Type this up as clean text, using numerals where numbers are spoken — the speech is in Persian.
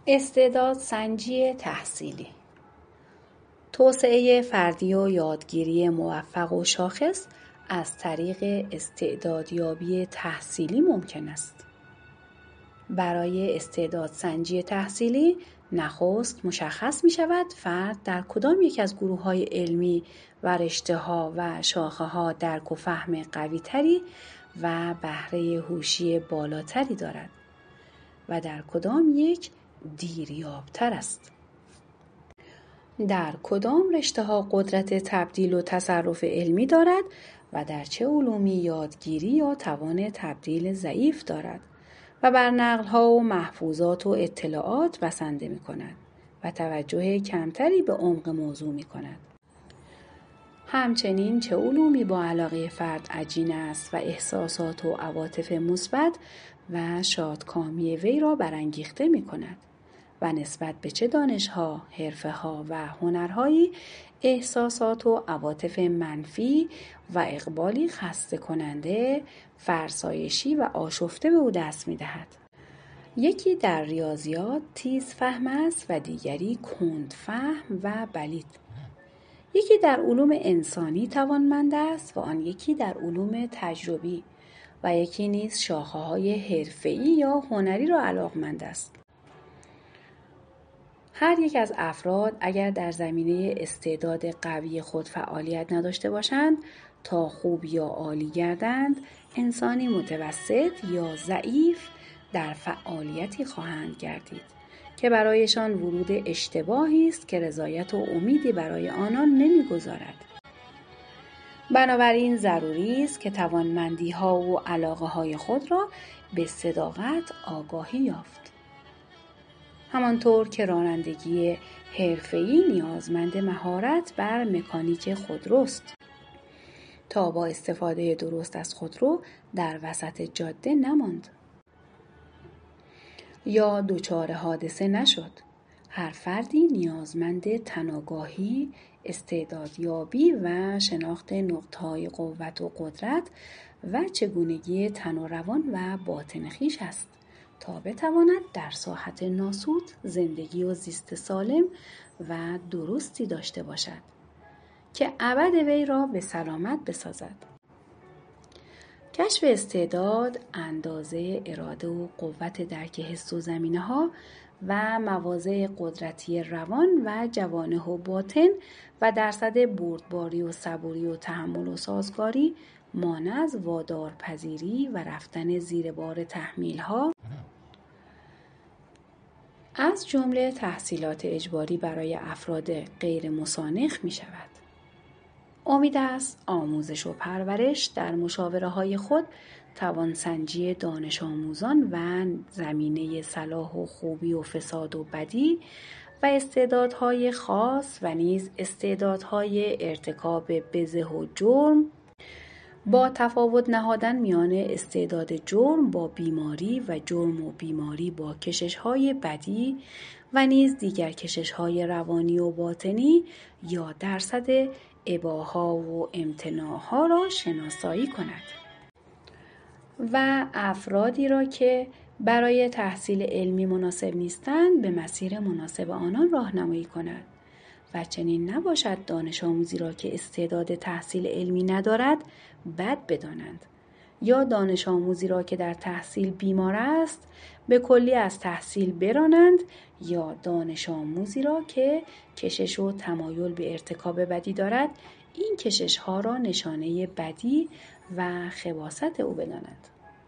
استعداد سنجی تحصیلی، توسعه فردی و یادگیری موفق و شاخص از طریق استعدادیابی تحصیلی ممکن است. برای استعداد سنجی تحصیلی نخست مشخص می شود فرد در کدام یک از گروه‌های علمی و رشته‌ها و شاخه‌ها درک و فهم قوی‌تری و بهره هوشی بالاتری دارد و در کدام یک دیریابتر است. در کدام رشته‌ها قدرت تبدیل و تصرف علمی دارد و در چه علومی یادگیری یا توان تبدیل ضعیف دارد و بر نقل‌ها و محفوظات و اطلاعات بسنده می‌کند و توجه کمتری به عمق موضوع می‌کند. همچنین چه علومی با علاقه فرد عجین است و احساسات و عواطف مثبت و شادکامی وی را برانگیخته می‌کند و نسبت به چه دانش‌ها، حرفه‌ها و هنرهایی احساسات و عواطف منفی و اقبالی خسته کننده، فرسایشی و آشفته به او دست می‌دهد. یکی در ریاضیات تیز فهم است و دیگری کند فهم و بلید. یکی در علوم انسانی توانمند است و آن یکی در علوم تجربی و یکی نیز شاخه‌های حرفه‌ای یا هنری را علاقمند است. هر یک از افراد اگر در زمینه استعداد قوی خود فعالیت نداشته باشند تا خوب یا عالی گردند، انسانی متوسط یا ضعیف در فعالیتی خواهند گردید که برایشان ورود اشتباهی است که رضایت و امیدی برای آنان نمی‌گذارد. بنابراین ضروری است که توانمندی‌ها و علاقه‌های خود را به صداقت آگاهی یافت. همانطور که رانندگی حرفه‌ای نیازمند مهارت بر مکانیک خودروست تا با استفاده درست از خودرو در وسط جاده نماند یا دچار حادثه نشد. هر فردی نیازمند تناگاهی، استعدادیابی و شناخت نقطه‌های قوت و قدرت و چگونگی تن و روان و باطن خویش است تا بتواند در ساحت ناسود زندگی و زیست سالم و درستی داشته باشد که ابد وی را به سلامت بسازد. کشف استعداد، اندازه اراده و قوت درک حس و زمینه‌ها و مواضع قدرتی روان و جوانح و باطن و درصد بردباری و صبوری و تحمل و سازگاری مانع از وادارپذیری و رفتن زیر بار تحمیل‌ها از جمله تحصیلات اجباری برای افراد غیر مسانخ می شود. امید است آموزش و پرورش در مشاوره‌های خود توانسنجی دانش آموزان و زمینه صلاح و خوبی و فساد و بدی و استعدادهای خاص و نیز استعدادهای ارتکاب بزه و جرم با تفاوت نهادن میان استعداد جرم با بیماری و جرم و بیماری با کشش‌های بدی و نیز دیگر کشش‌های روانی و باطنی یا درصد اباحة و امتناعها را شناسایی کند و افرادی را که برای تحصیل علمی مناسب نیستند به مسیر مناسب آنان راهنمایی کند و چنین نباشد دانش آموزی را که استعداد تحصیل علمی ندارد بد بدانند یا دانش آموزی را که در تحصیل بیمار است به کلی از تحصیل برانند یا دانش آموزی را که کشش و تمایل به ارتکاب بدی دارد این کشش ها را نشانه بدی و خباثت او بدانند.